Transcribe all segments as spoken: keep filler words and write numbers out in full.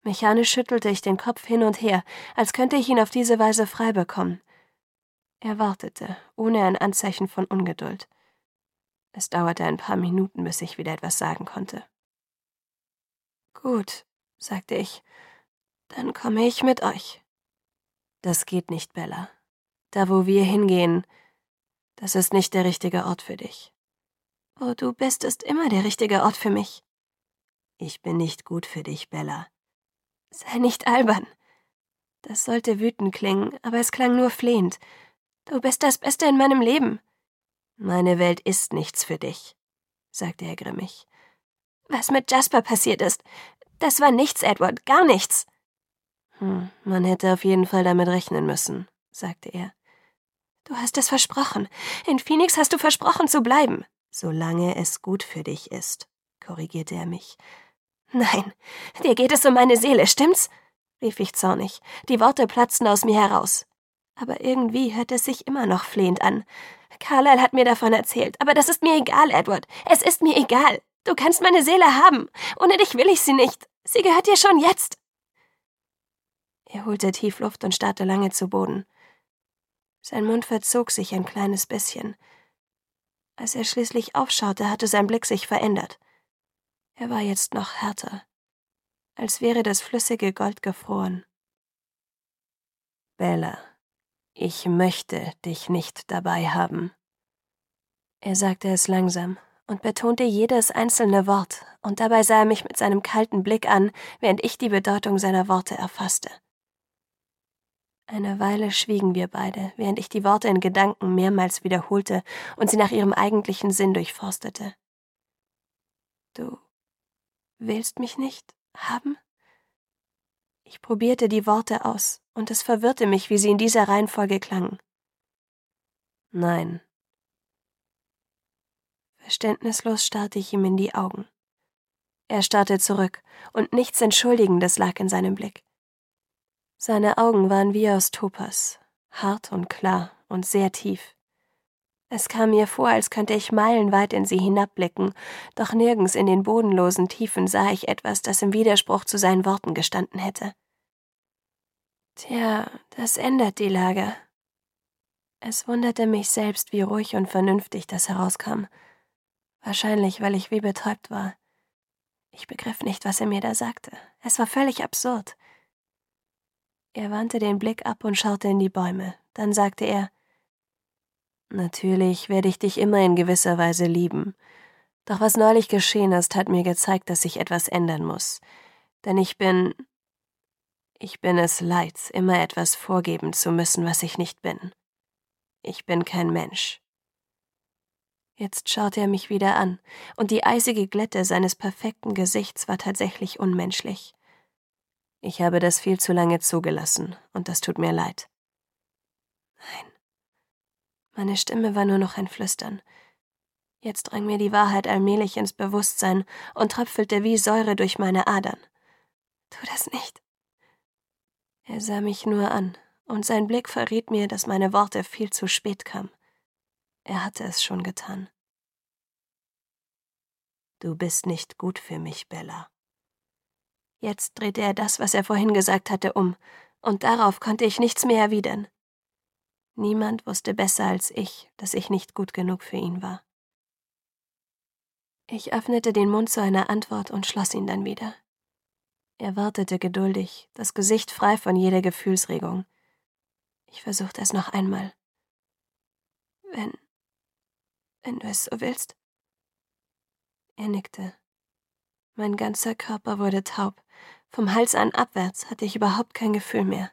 Mechanisch schüttelte ich den Kopf hin und her, als könnte ich ihn auf diese Weise frei bekommen. Er wartete, ohne ein Anzeichen von Ungeduld. Es dauerte ein paar Minuten, bis ich wieder etwas sagen konnte. »Gut«, sagte ich, »dann komme ich mit euch.« »Das geht nicht, Bella. Da, wo wir hingehen, das ist nicht der richtige Ort für dich.« »Wo du bist, ist immer der richtige Ort für mich.« »Ich bin nicht gut für dich, Bella.« »Sei nicht albern.« Das sollte wütend klingen, aber es klang nur flehend. »Du bist das Beste in meinem Leben.« »Meine Welt ist nichts für dich«, sagte er grimmig. »Was mit Jasper passiert ist, das war nichts, Edward, gar nichts.« Hm, man hätte auf jeden Fall damit rechnen müssen, sagte er. »Du hast es versprochen. In Phoenix hast du versprochen zu bleiben.« »Solange es gut für dich ist«, korrigierte er mich. »Nein, dir geht es um meine Seele, stimmt's?«, rief ich zornig. Die Worte platzten aus mir heraus. Aber irgendwie hört es sich immer noch flehend an. »Carlyle hat mir davon erzählt, aber das ist mir egal, Edward. Es ist mir egal. Du kannst meine Seele haben. Ohne dich will ich sie nicht. Sie gehört dir schon jetzt.« Er holte tief Luft und starrte lange zu Boden. Sein Mund verzog sich ein kleines bisschen. Als er schließlich aufschaute, hatte sein Blick sich verändert. Er war jetzt noch härter, als wäre das flüssige Gold gefroren. »Bella, ich möchte dich nicht dabei haben.« Er sagte es langsam und betonte jedes einzelne Wort, und dabei sah er mich mit seinem kalten Blick an, während ich die Bedeutung seiner Worte erfasste. Eine Weile schwiegen wir beide, während ich die Worte in Gedanken mehrmals wiederholte und sie nach ihrem eigentlichen Sinn durchforstete. »Du willst mich nicht haben?« Ich probierte die Worte aus, und es verwirrte mich, wie sie in dieser Reihenfolge klangen. »Nein.« Verständnislos starrte ich ihm in die Augen. Er starrte zurück, und nichts Entschuldigendes lag in seinem Blick. Seine Augen waren wie aus Topas, hart und klar und sehr tief. Es kam mir vor, als könnte ich meilenweit in sie hinabblicken, doch nirgends in den bodenlosen Tiefen sah ich etwas, das im Widerspruch zu seinen Worten gestanden hätte. »Tja, das ändert die Lage.« Es wunderte mich selbst, wie ruhig und vernünftig das herauskam. Wahrscheinlich, weil ich wie betäubt war. Ich begriff nicht, was er mir da sagte. Es war völlig absurd. Er wandte den Blick ab und schaute in die Bäume. Dann sagte er, »Natürlich werde ich dich immer in gewisser Weise lieben. Doch was neulich geschehen ist, hat mir gezeigt, dass sich etwas ändern muss. Denn ich bin... Ich bin es leid, immer etwas vorgeben zu müssen, was ich nicht bin. Ich bin kein Mensch.« Jetzt schaute er mich wieder an, und die eisige Glätte seines perfekten Gesichts war tatsächlich unmenschlich. »Ich habe das viel zu lange zugelassen, und das tut mir leid.« »Nein.« Meine Stimme war nur noch ein Flüstern. Jetzt drang mir die Wahrheit allmählich ins Bewusstsein und tröpfelte wie Säure durch meine Adern. »Tu das nicht.« Er sah mich nur an, und sein Blick verriet mir, dass meine Worte viel zu spät kamen. Er hatte es schon getan. »Du bist nicht gut für mich, Bella.« Jetzt drehte er das, was er vorhin gesagt hatte, um, und darauf konnte ich nichts mehr erwidern. Niemand wusste besser als ich, dass ich nicht gut genug für ihn war. Ich öffnete den Mund zu einer Antwort und schloss ihn dann wieder. Er wartete geduldig, das Gesicht frei von jeder Gefühlsregung. Ich versuchte es noch einmal. »Wenn, wenn du es so willst.« Er nickte. Mein ganzer Körper wurde taub. Vom Hals an abwärts hatte ich überhaupt kein Gefühl mehr.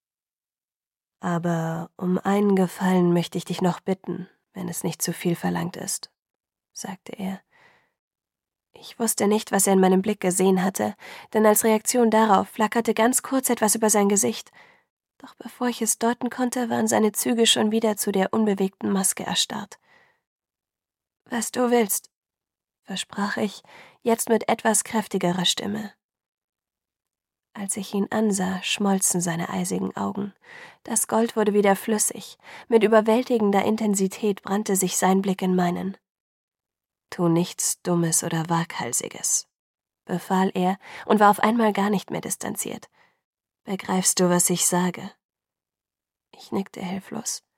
»Aber um einen Gefallen möchte ich dich noch bitten, wenn es nicht zu viel verlangt ist«, sagte er. Ich wusste nicht, was er in meinem Blick gesehen hatte, denn als Reaktion darauf flackerte ganz kurz etwas über sein Gesicht. Doch bevor ich es deuten konnte, waren seine Züge schon wieder zu der unbewegten Maske erstarrt. »Was du willst«, versprach ich, jetzt mit etwas kräftigerer Stimme. Als ich ihn ansah, schmolzen seine eisigen Augen. Das Gold wurde wieder flüssig. Mit überwältigender Intensität brannte sich sein Blick in meinen. »Tu nichts Dummes oder Waghalsiges«, befahl er und war auf einmal gar nicht mehr distanziert. »Begreifst du, was ich sage?« Ich nickte hilflos.